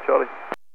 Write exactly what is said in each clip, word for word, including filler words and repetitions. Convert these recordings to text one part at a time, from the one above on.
Charlie.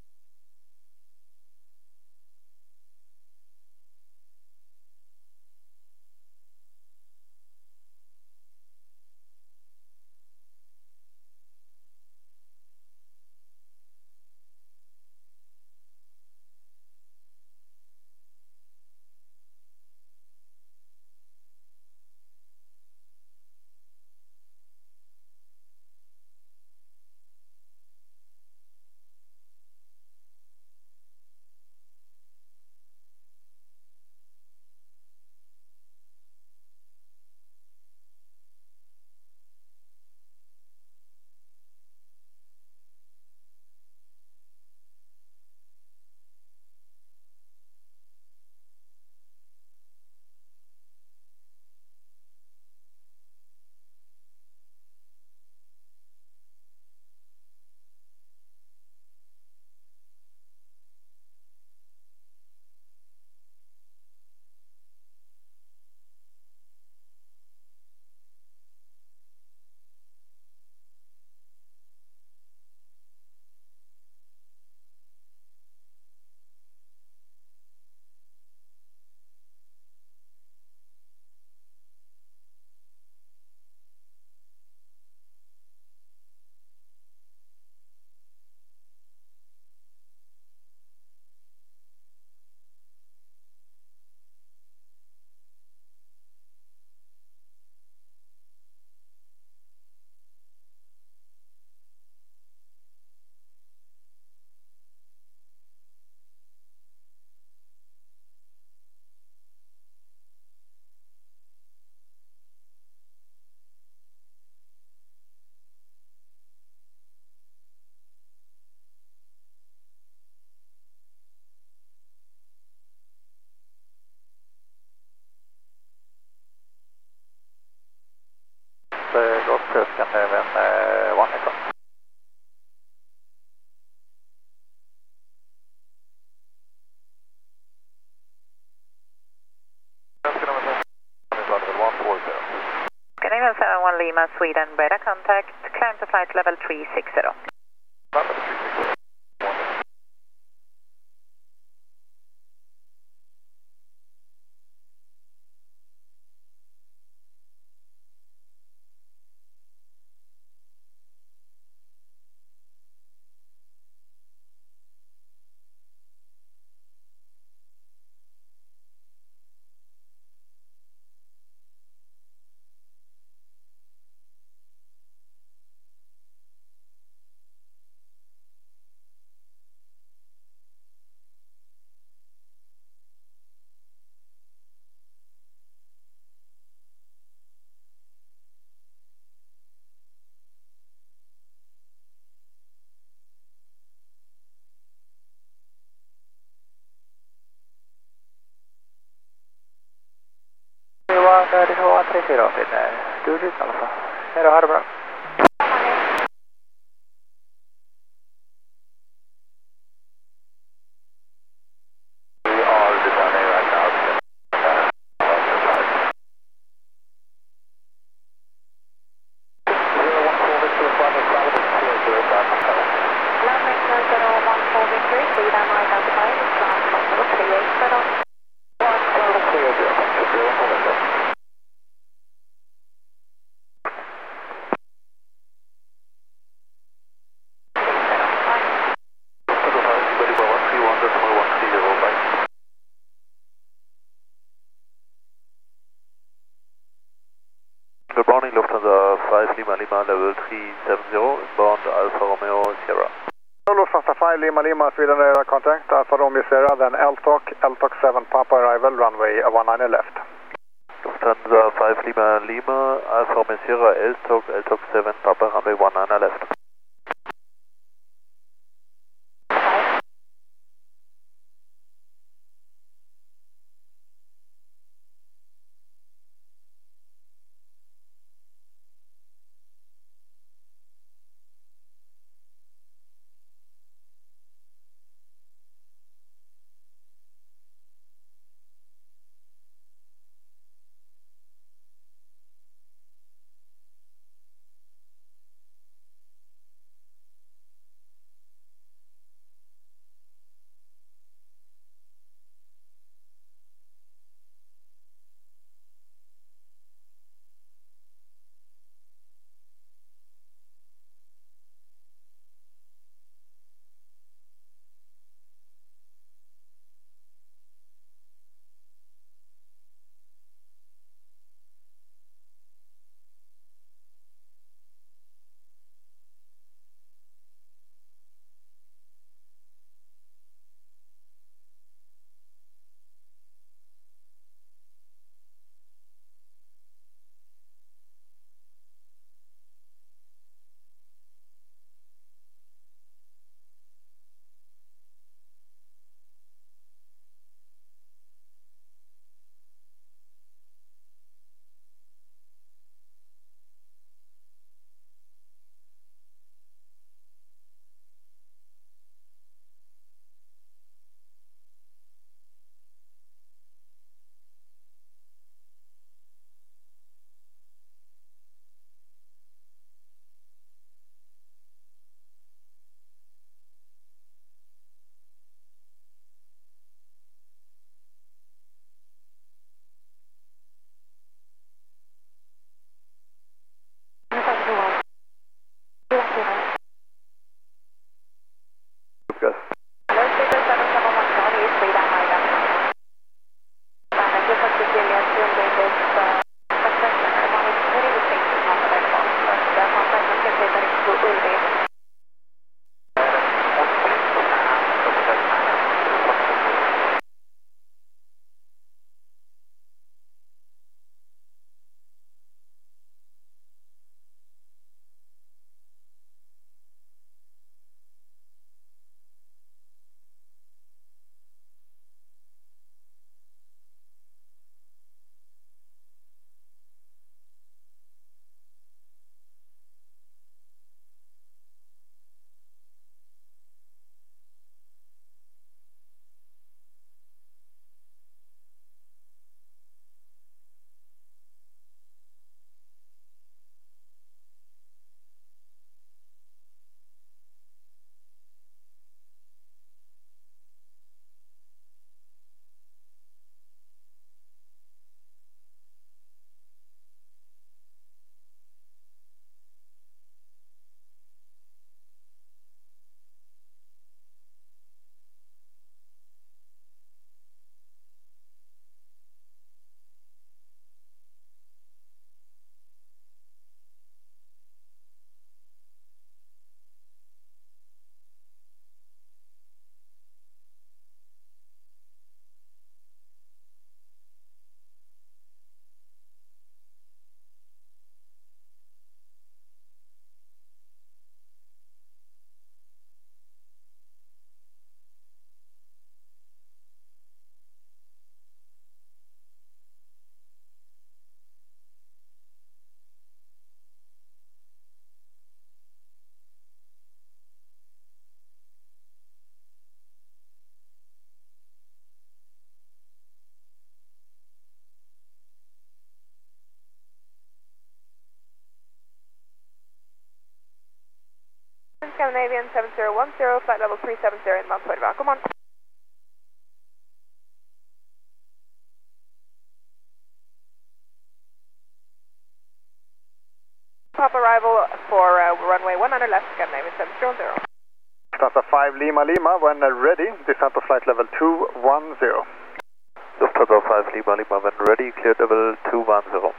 Golf Tuscan även vanlig plan. Canadian seven one Lima, Sweden, Beta contact, climb to flight level three six zero. Level three six zero. två tre fyra finner Studio Alfa. Hej då, ha det bra. We are descending right now. zero one four Victor, final Salomon zero zero five. Landing zero one four Victory, Sweden, right outside, ground level three eight zero. one zero clear zero, thank you, zero four Victor. Good morning, Lufthansa five Lima Lima level three seven zero, inbound Alfa Romeo Sierra. Lufthansa five Lima Lima, Sweden radar contact, Alfa Romeo Sierra, then L T O C, L T O C seven Papa arrival, runway one nine left. Lufthansa five Lima Lima, Alfa Romeo Sierra, L T O C, L T O C seven Papa, runway one nine left. Scandinavian seven zero one zero, flight level three seven zero, inbound twenty Come on. Pop arrival for uh, runway one nine left, Scandinavian seven zero one zero. Lufthansa five Lima Lima, when ready, descend to flight level two one zero. Lufthansa five Lima Lima, when ready, clear level two one zero.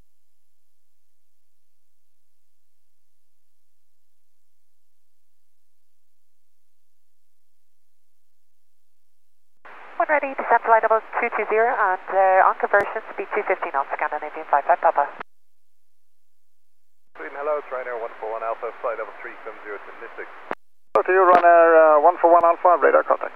When ready, descend flight level two two zero and uh, on conversion, speed two fifty knots, Scandinavian five five Papa. Sweden, hello, it's Ryanair one four one Alpha, flight level three seven zero to Mystic. Hello to you, Ryanair uh, one four one Alpha, radar contact.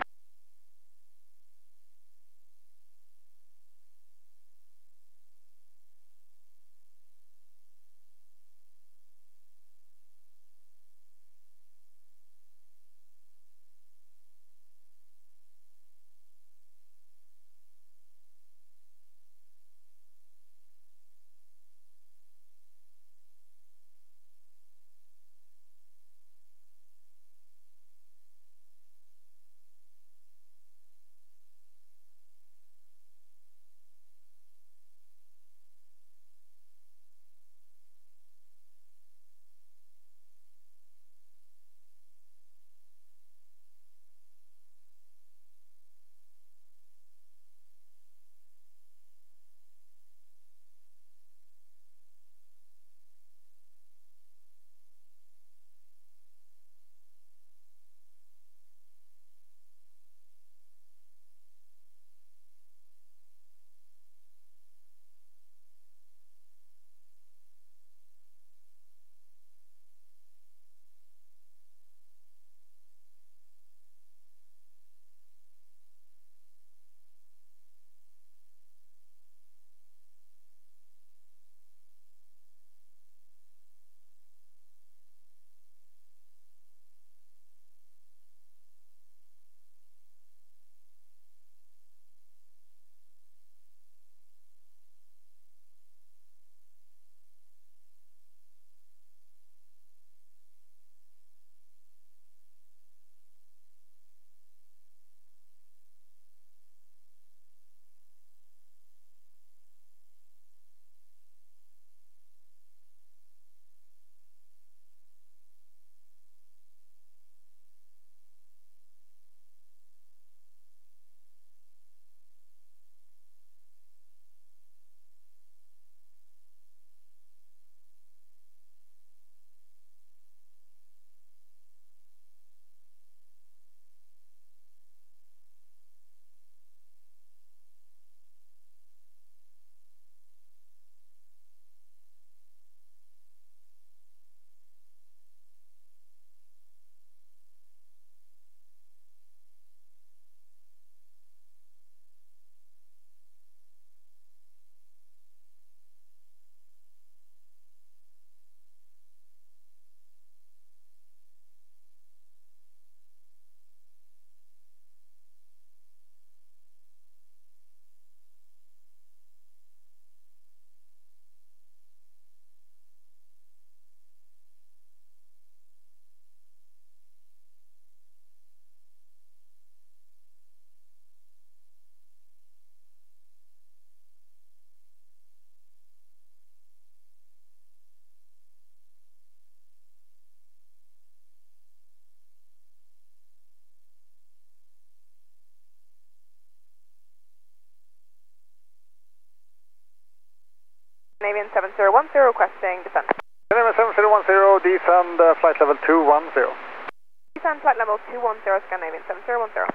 Scandinavian seven zero one zero, requesting descent. Scandinavian seven zero one zero, descend uh, flight level two one zero. Descend flight level two one zero, Scandinavian seven zero one zero.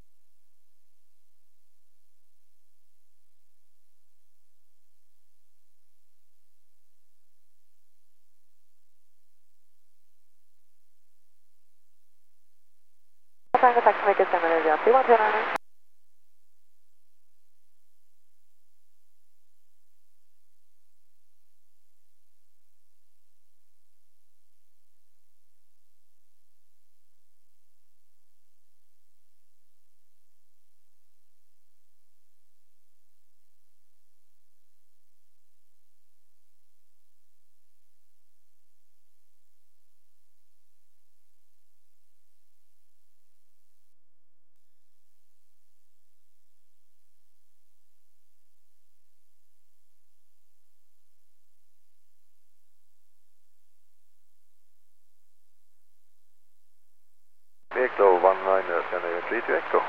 Tango taxi make it Scandinavian three one zero nine. Scandinavia three to Echo.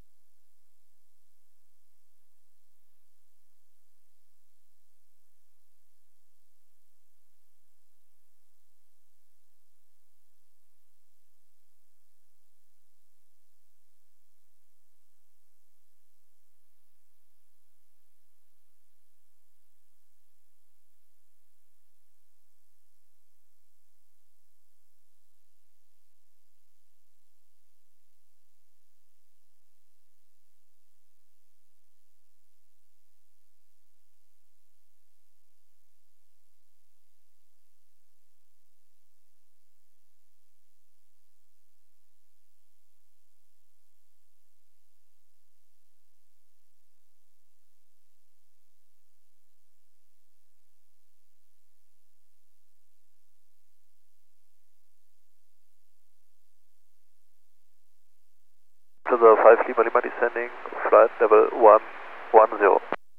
To the five Lima Lima descending, flight level one one zero.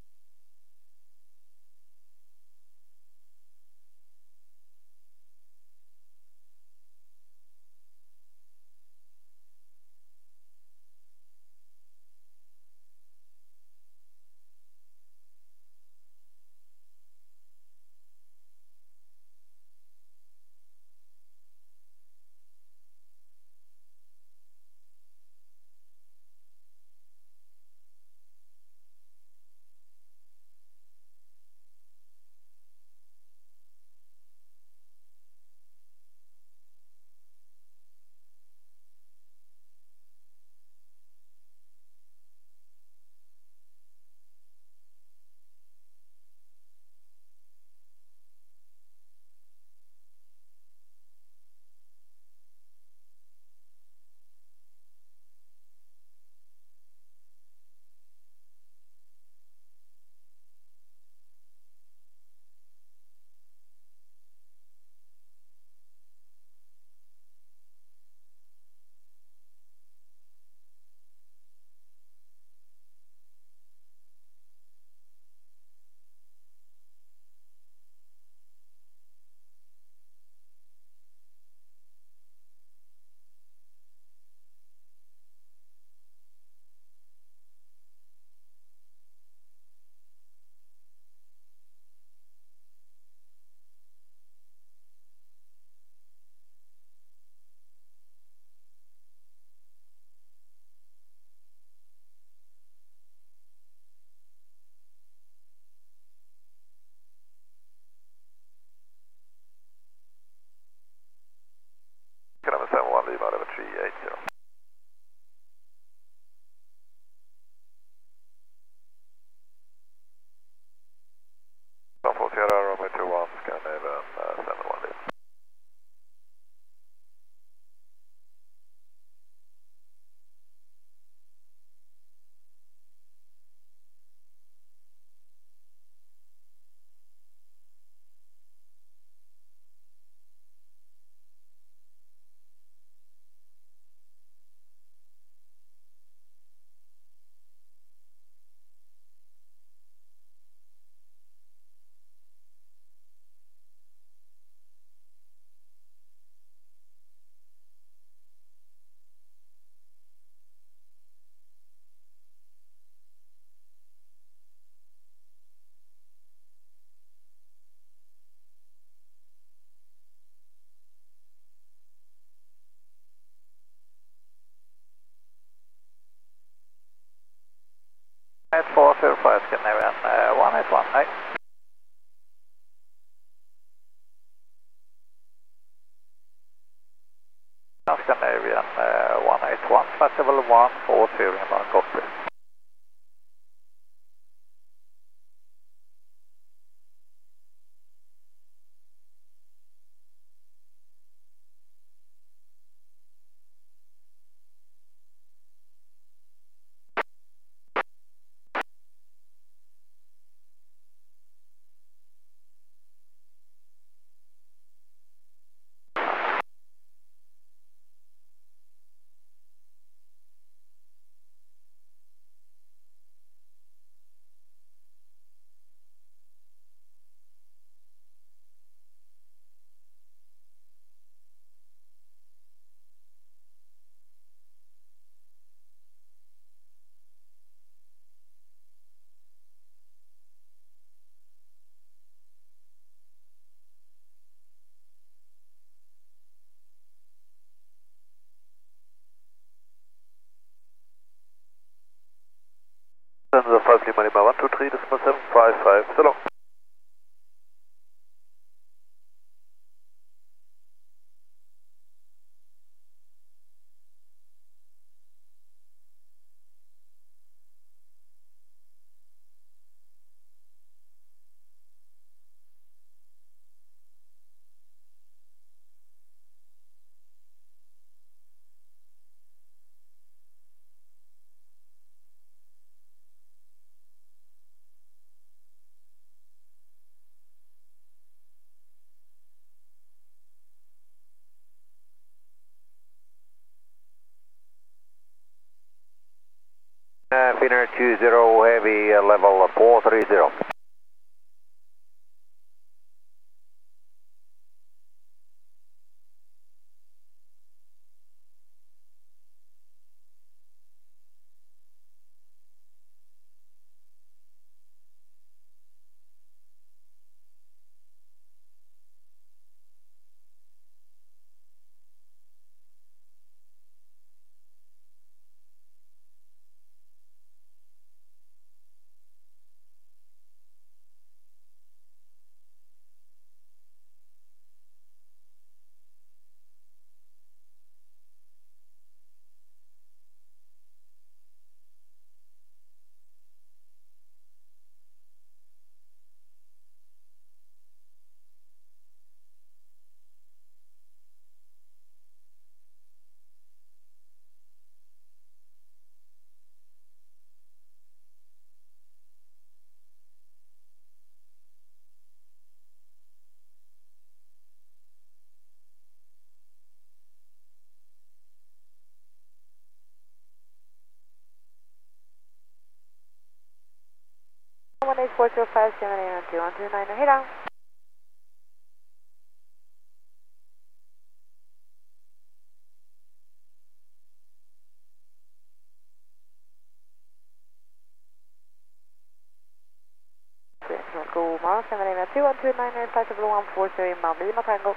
November seven one Lima November three eight zero. one four Sierra Romeo two one Scandinavia uh, seven one Lima. four zero five Scandinavian uh, one eight one, hi. Scandinavian uh, one eight one, flight level one four zero in line, copy. one two three decimal seven five five, so long. Uh, Finnair two zero heavy, uh, level four three zero. one eight four zero five seven eight one two one two nine, hey down. God morgon, seven eight one two one two nine, flight level one four zero, Malmö Lima Tango.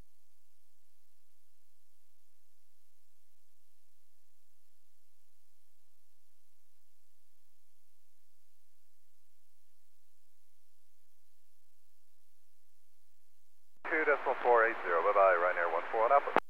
two decimal four eight zero, bye bye, Ryanair one four one Alpha.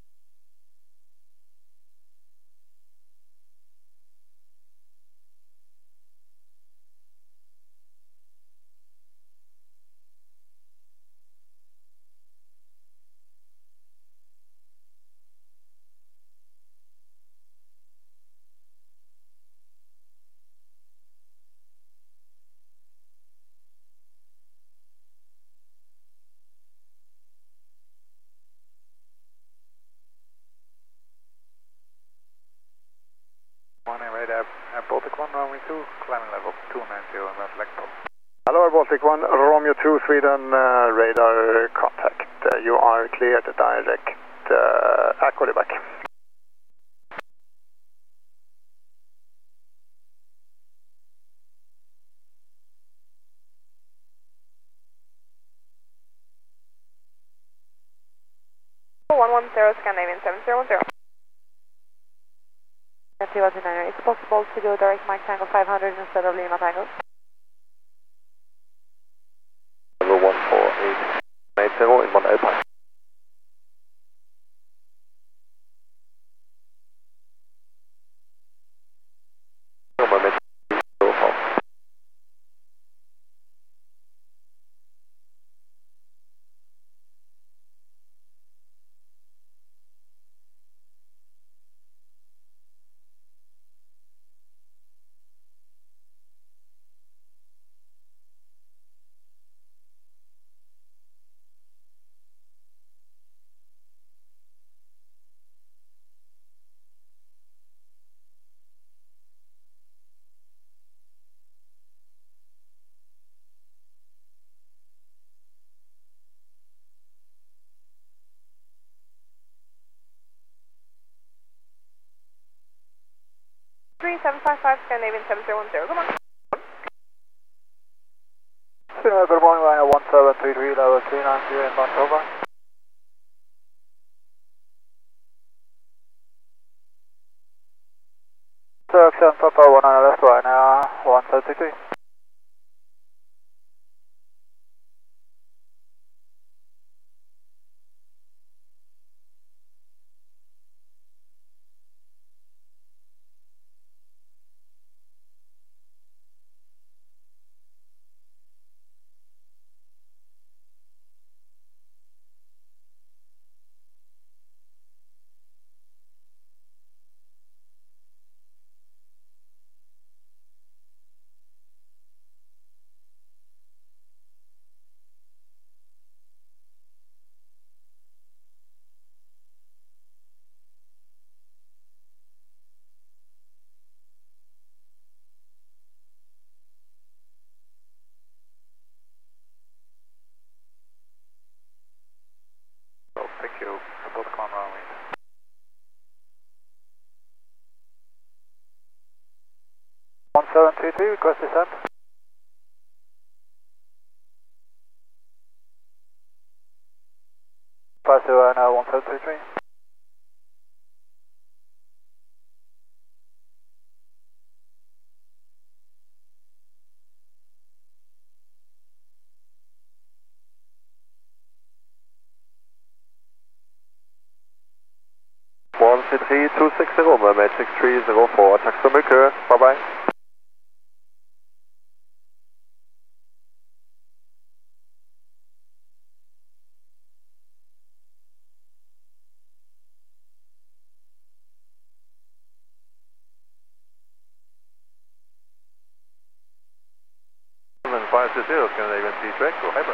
One radar, uh, Baltic one, runway two, climbing level two nine zero and that Blackpool. Hello, Baltic one, Romeo two, Sweden, uh, radar contact. Uh, you are cleared to direct uh, Accordy back. one one zero, Scandinavian seven zero one zero. two one two nine, it's possible to go direct Mike Tango five hundred instead of Lima Tango. Level one four eight eight zero in one Alpine. three seven five five, Scandinavian seven zero one zero, come on. Finnair, good morning, Ryanair one seven three three, level three nine zero in Vancouver. Turks and Papa one nine left, Ryanair one seven three three. three three, request descent. Pass to uh, now one seven three three. one three three two six zero med Matrix three zero four. Tack så mycket. Bye bye. five two zero, Scandinavian three to Echo, Hyper.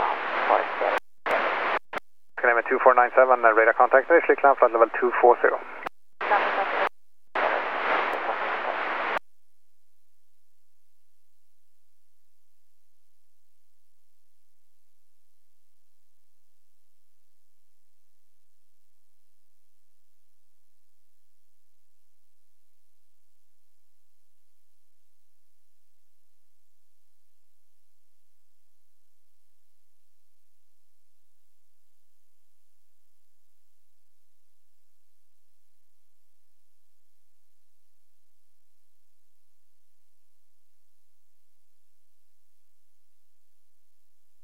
Scandinavian two four nine seven, uh, radar contact, initially climb flight level two four zero.